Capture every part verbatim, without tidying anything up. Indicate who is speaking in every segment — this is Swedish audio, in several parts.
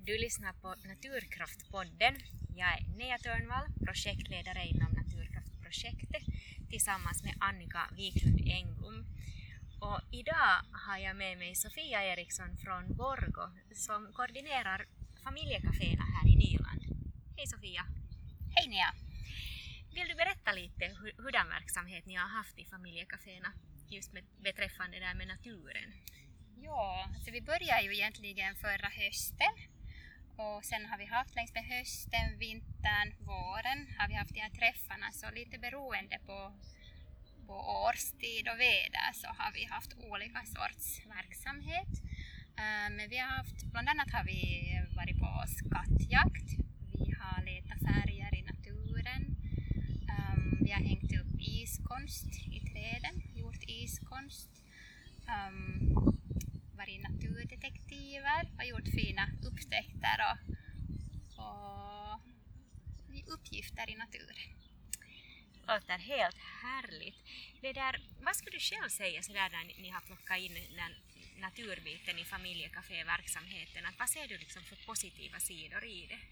Speaker 1: Du lyssnar på Naturkraftpodden. Jag är Nea Törnvall, projektledare inom Naturkraftprojektet tillsammans med Annika Wiklund Engblom. Och idag har jag med mig Sofia Eriksson från Borgå som koordinerar familjekaféerna här i Nyland. Hej Sofia!
Speaker 2: Hej Nea!
Speaker 1: Vill du berätta lite hur, hur den verksamhet ni har haft i familjekaféerna just med, beträffande det här med naturen?
Speaker 2: Ja, så vi började ju egentligen förra hösten och sen har vi haft längs med hösten, vintern, våren har vi haft de här träffarna, så lite beroende på, på årstid och väder så har vi haft olika sorts verksamhet. Um, men vi har haft, bland annat har vi varit på skattjakt, vi har letat färger i naturen, um, vi har hängt upp iskonst i träden, gjort iskonst. Um, varit naturdetektiver och gjort fina upptäckter och, och uppgifter i naturen.
Speaker 1: Det låter helt härligt. Det där, vad skulle du själv säga så där när ni har plockat in den naturbiten i familjekaféverksamheten? Att vad ser du liksom för positiva sidor i det?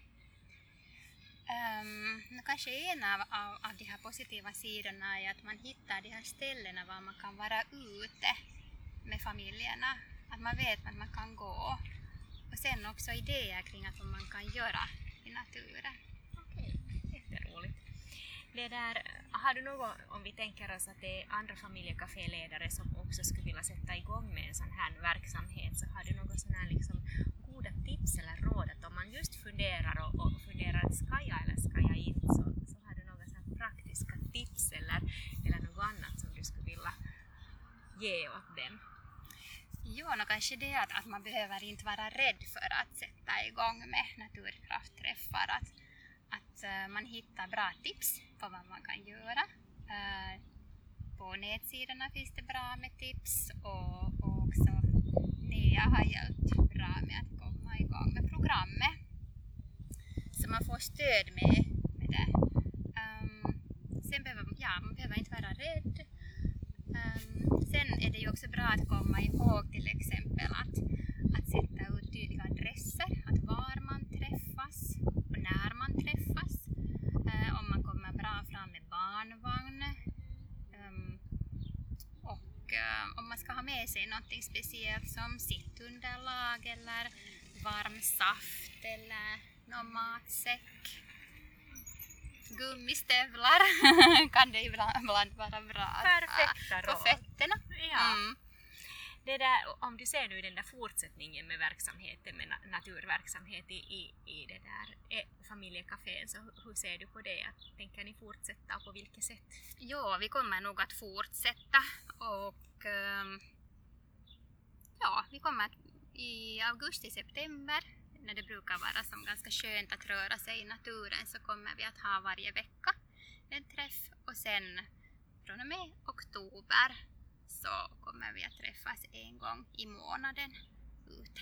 Speaker 2: Um, kanske en av, av, av de här positiva sidorna är att man hittar de här ställena var man kan vara ute med familjerna. Att man vet att man kan gå. Och sen också idéer kring att vad man kan göra i naturen.
Speaker 1: Okej, jätteroligt. Det där, har du något, om vi tänker oss att det är andra familjekaféledare som också skulle vilja sätta igång med en sån här verksamhet, så har du något sån här liksom goda tips eller råd att om man just funderar och, och funderar att ska jag eller ska jag inte, så, så har du några så här praktiska tips eller, eller något annat som du skulle vilja ge åt dem?
Speaker 2: Jo, no, kanske det att, att man behöver inte vara rädd för att sätta igång med naturkraftträffar. Att, att uh, man hittar bra tips på vad man kan göra. Uh, på nätsidorna finns det bra med tips och, och också Nea har hjälpt bra med att komma igång med programmet. Så man får stöd med, med det. Um, sen behöver ja, man behöver inte vara rädd. Um, sen är det ju också bra att komma ihåg till exempel att, att sätta ut tydliga adresser, att var man träffas och när man träffas. Uh, om man kommer bra fram med barnvagn. Um, och uh, om man ska ha med sig något speciellt som sittunderlag eller varm saft eller någon matsäck. Gummistövlar kan det ibland vara bra.
Speaker 1: Perfekta råd.
Speaker 2: På fötterna.
Speaker 1: Ja.
Speaker 2: Mm.
Speaker 1: Det där, om du ser nu den där fortsättningen med verksamheten, med naturverksamhet i, i, i det där eh, familjekafén, så hur ser du på det? Att, tänker ni fortsätta och på vilket sätt?
Speaker 2: Jo, vi kommer nog att fortsätta och um, ja, vi kommer att i augusti-september, när det brukar vara som ganska skönt att röra sig i naturen, så kommer vi att ha varje vecka en träff och sen från och med oktober så kommer vi att träffas en gång i månaden ute.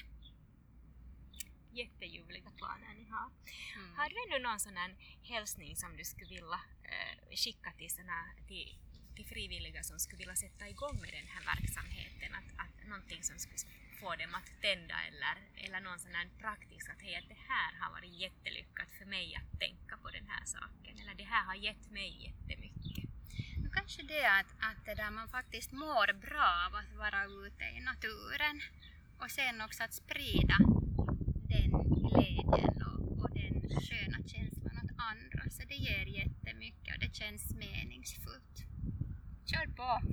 Speaker 1: Jätteljuvliga planer ni har.
Speaker 2: Mm.
Speaker 1: Har du ännu någon sån här hälsning som du skulle vilja eh, skicka till, såna, till, till frivilliga som skulle vilja sätta igång med den här verksamheten? Att, att någonting som skulle få dem att tända eller, eller någon sån här praktisk att, hej, att det här har varit jättelyckat för mig att tänka på den här saken, eller det här har gett mig jättemycket.
Speaker 2: Nu kanske det är att, att det där man faktiskt mår bra av att vara ute i naturen och sen också att sprida den glädjen och, och den sköna känslan åt andra, så det ger jättemycket och det känns meningsfullt. Kör på!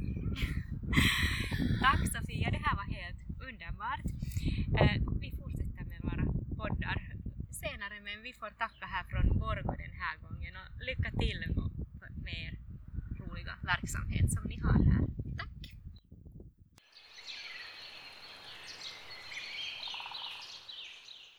Speaker 1: Tack Sofia, det här var helt underbart. Eh, vi fortsätter med våra poddar senare, men vi får tacka här från Borgå den här gången och lycka till med er roliga verksamhet som